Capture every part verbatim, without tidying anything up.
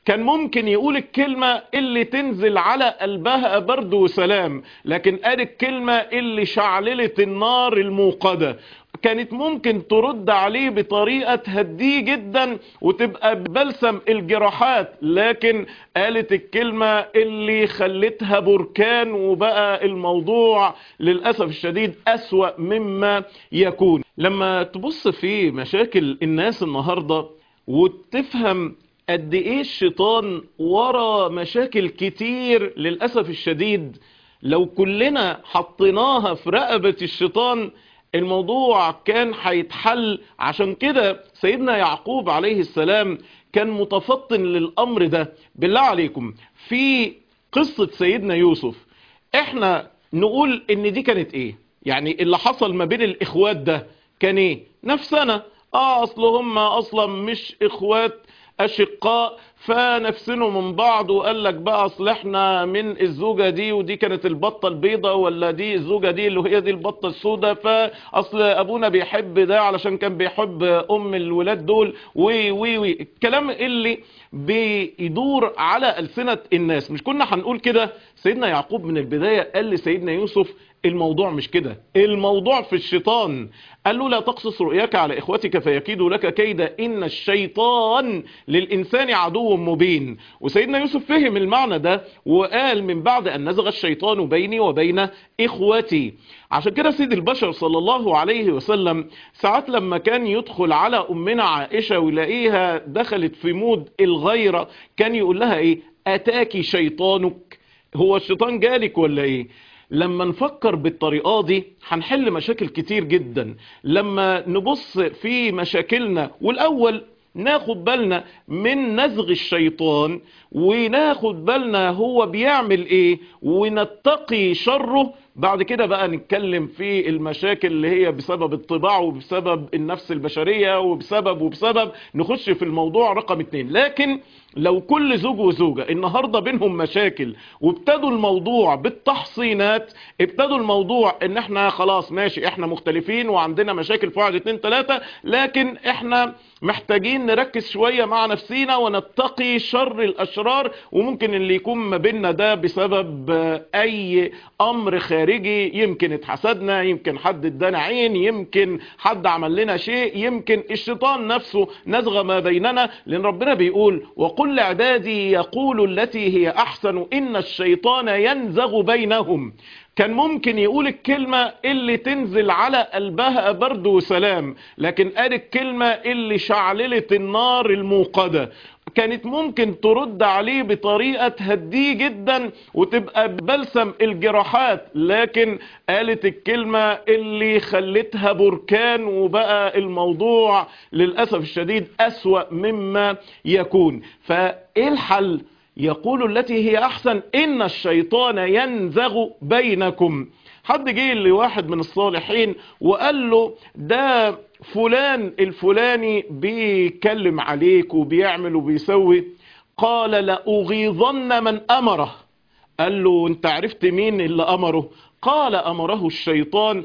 كان ممكن يقول الكلمة اللي تنزل على قلبها برد وسلام، لكن قال الكلمة اللي شعللت النار الموقدة. كانت ممكن ترد عليه بطريقة تهديه جدا وتبقى بلسم الجراحات، لكن قالت الكلمة اللي خلتها بركان، وبقى الموضوع للأسف الشديد أسوأ مما يكون. لما تبص في مشاكل الناس النهاردة وتفهم قد ايه الشيطان ورا مشاكل كتير للأسف الشديد، لو كلنا حطيناها في رقبة الشيطان الموضوع كان هيتحل. عشان كده سيدنا يعقوب عليه السلام كان متفطن للأمر ده. بالله عليكم في قصة سيدنا يوسف احنا نقول ان دي كانت ايه؟ يعني اللي حصل ما بين الاخوات ده كان ايه؟ نفسنا اه اصل هم اصلا مش اخوات اشقاء، فنفسنوا من بعض وقال لك بقى اصل احنا من الزوجه دي ودي كانت البطه البيضه، ولا دي الزوجه دي اللي هي دي البطه السوداء، فاصل ابونا بيحب ده علشان كان بيحب ام الولاد دول، وي وي وي الكلام اللي بيدور على ألسنة الناس. مش كنا هنقول كده؟ سيدنا يعقوب من البداية قال لسيدنا يوسف الموضوع مش كده، الموضوع في الشيطان. قال له لا تقصص رؤياك على إخوتك فيكيدوا لك كيدا إن الشيطان للإنسان عدو مبين. وسيدنا يوسف فهم المعنى ده وقال من بعد أن نزغ الشيطان بيني وبين إخوتي. عشان كده سيد البشر صلى الله عليه وسلم ساعات لما كان يدخل على أمنا عائشة ويلاقيها دخلت في مود الغيرة كان يقول لها إيه؟ أتاكي شيطانك، هو الشيطان جالك ولا إيه؟ لما نفكر بالطريقة دي هنحل مشاكل كتير جدا. لما نبص في مشاكلنا والأول ناخد بالنا من نزغ الشيطان وناخد بالنا هو بيعمل ايه ونتقي شره، بعد كده بقى نتكلم في المشاكل اللي هي بسبب الطباع وبسبب النفس البشرية وبسبب وبسبب نخش في الموضوع رقم اتنين. لكن لو كل زوج وزوجة النهاردة بينهم مشاكل وابتدوا الموضوع بالتحصينات، ابتدوا الموضوع ان احنا خلاص ماشي احنا مختلفين وعندنا مشاكل في واحد اتنين تلاتة، لكن احنا محتاجين نركز شوية مع نفسينا ونتقي شر الاشرار، وممكن اللي يكون ما بيننا ده بسبب اي امر خارجي، يمكن اتحسدنا، يمكن حد ادانا عين، يمكن حد عمل لنا شيء، يمكن الشيطان نفسه نزغ ما بيننا. لان ربنا بيقول وقل لعبادي يقولوا التي هي احسن ان الشيطان ينزغ بينهم. كان ممكن يقول الكلمة اللي تنزل على قلبها برد وسلام، لكن قال الكلمة اللي شعللت النار الموقدة. كانت ممكن ترد عليه بطريقة تهديه جدا وتبقى بلسم الجراحات، لكن قالت الكلمة اللي خلتها بركان، وبقى الموضوع للأسف الشديد أسوأ مما يكون. فإيه الحل؟ يقول التي هي أحسن إن الشيطان ينزغ بينكم. حد جه لواحد من الصالحين وقال له ده فلان الفلاني بيكلم عليك وبيعمل وبيسوي، قال لأغيظن من أمره. قال له انت عرفت مين اللي أمره؟ قال أمره الشيطان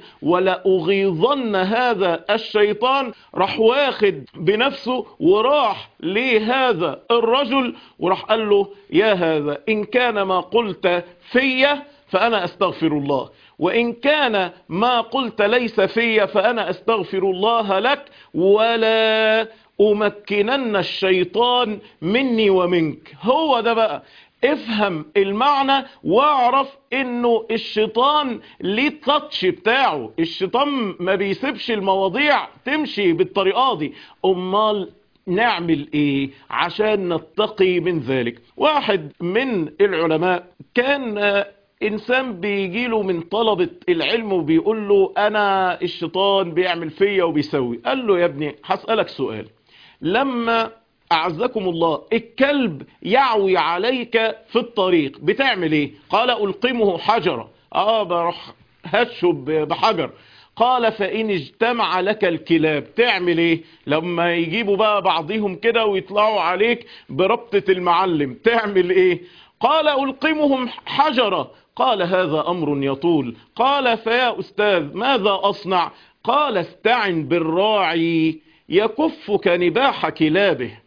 ولأغيظن هذا الشيطان. راح واخد بنفسه وراح لهذا الرجل وراح قال له يا هذا إن كان ما قلت في فأنا أستغفر الله، وإن كان ما قلت ليس في فأنا أستغفر الله لك، ولا أمكنن الشيطان مني ومنك. هو ده بقى، افهم المعنى واعرف انه الشيطان ليه التاتش بتاعه. الشيطان ما بيسيبش المواضيع تمشي بالطريقة دي. امال نعمل ايه عشان نتقي من ذلك؟ واحد من العلماء كان انسان بيجيله من طلبة العلم وبيقول له انا الشيطان بيعمل فيا وبيسوي. قال له يا ابني هسألك سؤال، لما أعزكم الله الكلب يعوي عليك في الطريق بتعمل ايه؟ قال ألقمه حجرة. اه بروح هشه بحجر. قال فإن اجتمع لك الكلاب تعمل ايه؟ لما يجيبوا بقى بعضهم كده ويطلعوا عليك بربطة المعلم تعمل ايه؟ قال ألقمهم حجرة. قال هذا أمر يطول. قال فيا أستاذ ماذا أصنع؟ قال استعن بالراعي يكفك نباح كلابه.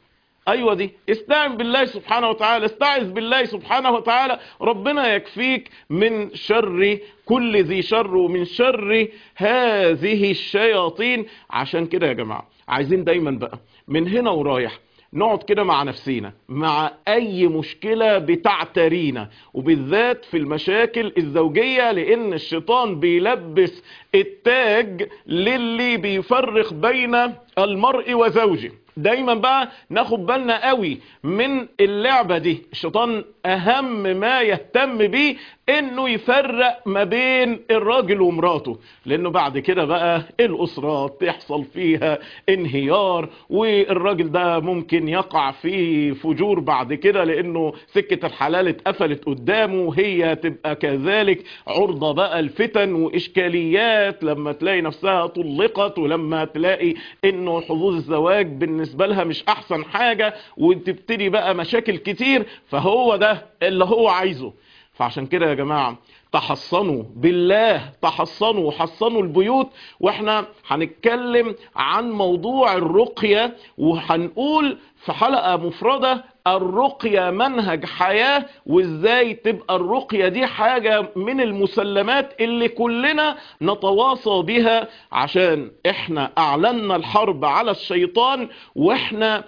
ايوه دي استعن بالله سبحانه وتعالى، استعذ بالله سبحانه وتعالى، ربنا يكفيك من شر كل ذي شر ومن شر هذه الشياطين. عشان كده يا جماعة عايزين دايما بقى من هنا ورايح نقعد كده مع نفسينا مع اي مشكلة بتعترينا، وبالذات في المشاكل الزوجية، لان الشيطان بيلبس التاج للي بيفرق بين المرء وزوجه. دايما بقى ناخد بالنا قوي من اللعبة دي. الشيطان اهم ما يهتم بيه انه يفرق ما بين الراجل ومراته، لانه بعد كده بقى الاسرة تحصل فيها انهيار، والراجل ده ممكن يقع في فجور بعد كده لانه سكة الحلال اتقفلت قدامه، وهي تبقى كذلك عرضة بقى الفتن واشكاليات لما تلاقي نفسها طلقت، ولما تلاقي انه حظوظ الزواج بالنسبة لها مش احسن حاجة، وتبتدي بقى مشاكل كتير. فهو ده اللي هو عايزه. فعشان كده يا جماعة تحصنوا بالله، تحصنوا وحصنوا البيوت. واحنا هنتكلم عن موضوع الرقية، وهنقول في حلقة مفردة الرقية منهج حياة، وازاي تبقى الرقية دي حاجة من المسلمات اللي كلنا نتواصى بها، عشان احنا اعلنا الحرب على الشيطان واحنا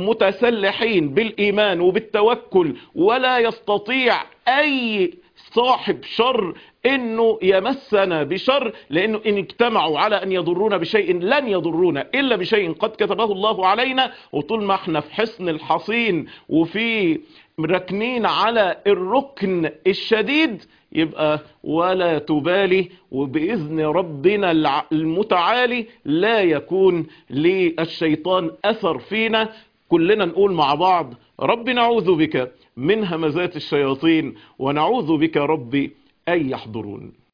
متسلحين بالايمان وبالتوكل، ولا يستطيع اي صاحب شر انه يمسنا بشر، لانه ان اجتمعوا على ان يضرونا بشيء لن يضرونا الا بشيء قد كتبه الله علينا. وطول ما احنا في حصن الحصين وفي مركنين على الركن الشديد يبقى ولا تبالي، وبإذن ربنا المتعالي لا يكون للشيطان أثر فينا. كلنا نقول مع بعض: رب نعوذ بك من همزات الشياطين، ونعوذ بك ربي أن يحضرون.